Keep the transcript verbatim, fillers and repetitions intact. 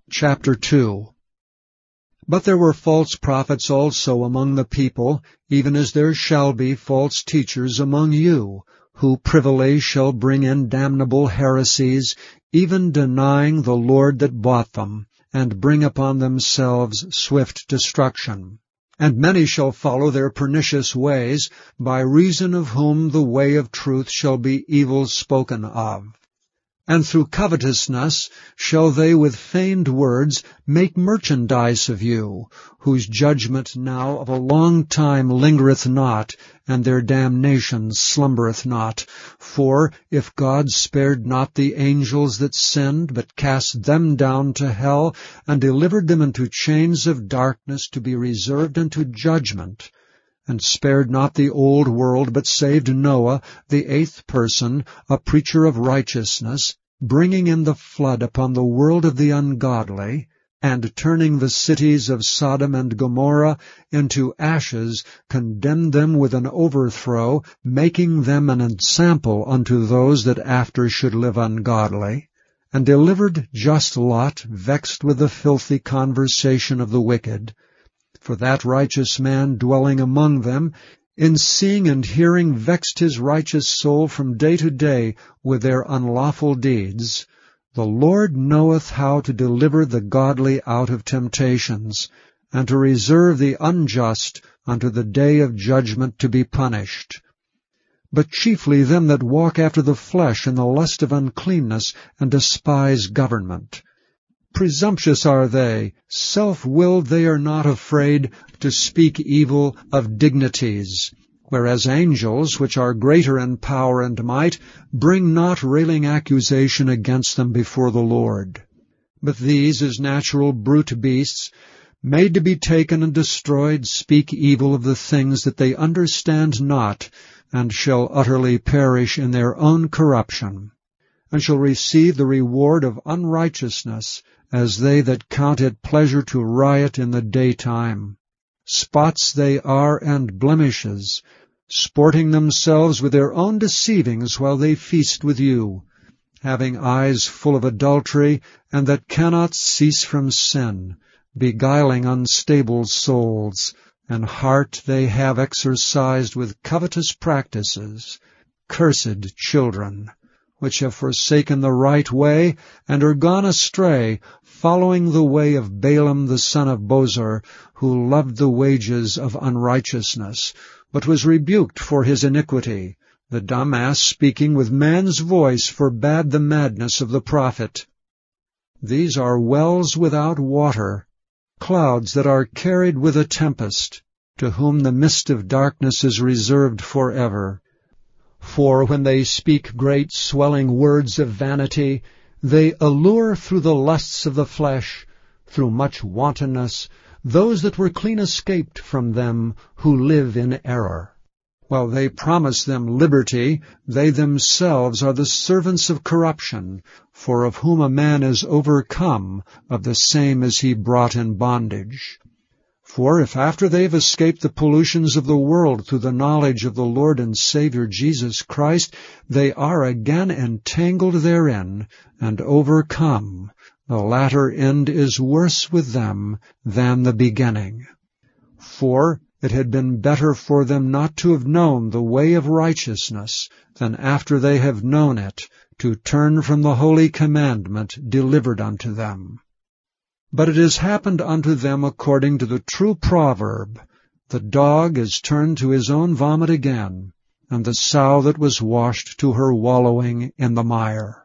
Chapter two. But there were false prophets also among the people, even as there shall be false teachers among you, who privily shall bring in damnable heresies, even denying the Lord that bought them, and bring upon themselves swift destruction. And many shall follow their pernicious ways, by reason of whom the way of truth shall be evil spoken of. And through covetousness shall they with feigned words make merchandise of you, whose judgment now of a long time lingereth not, and their damnation slumbereth not. For if God spared not the angels that sinned, but cast them down to hell, and delivered them into chains of darkness to be reserved unto judgment, and spared not the old world, but saved Noah, the eighth person, a preacher of righteousness, bringing in the flood upon the world of the ungodly, and turning the cities of Sodom and Gomorrah into ashes, condemned them with an overthrow, making them an ensample unto those that after should live ungodly, and delivered just Lot, vexed with the filthy conversation of the wicked. For that righteous man dwelling among them, in seeing and hearing vexed his righteous soul from day to day with their unlawful deeds. The Lord knoweth how to deliver the godly out of temptations, and to reserve the unjust unto the day of judgment to be punished. But chiefly them that walk after the flesh in the lust of uncleanness, and despise government. Presumptuous are they, self-willed, they are not afraid to speak evil of dignities, whereas angels, which are greater in power and might, bring not railing accusation against them before the Lord. But these, as natural brute beasts, made to be taken and destroyed, speak evil of the things that they understand not, and shall utterly perish in their own corruption, and shall receive the reward of unrighteousness, as they that count it pleasure to riot in the daytime. Spots they are and blemishes, sporting themselves with their own deceivings while they feast with you, having eyes full of adultery, and that cannot cease from sin, beguiling unstable souls, and heart they have exercised with covetous practices, cursed children, which have forsaken the right way, and are gone astray, following the way of Balaam the son of Bosor, who loved the wages of unrighteousness, but was rebuked for his iniquity. The dumb ass, speaking with man's voice, forbade the madness of the prophet. These are wells without water, clouds that are carried with a tempest, to whom the mist of darkness is reserved forever. For when they speak great swelling words of vanity, they allure through the lusts of the flesh, through much wantonness, those that were clean escaped from them who live in error. While they promise them liberty, they themselves are the servants of corruption, for of whom a man is overcome, of the same is he brought in bondage. For if after they have escaped the pollutions of the world through the knowledge of the Lord and Savior Jesus Christ, they are again entangled therein, and overcome, the latter end is worse with them than the beginning. For it had been better for them not to have known the way of righteousness, than after they have known it, to turn from the holy commandment delivered unto them. But it has happened unto them according to the true proverb, the dog is turned to his own vomit again, and the sow that was washed to her wallowing in the mire.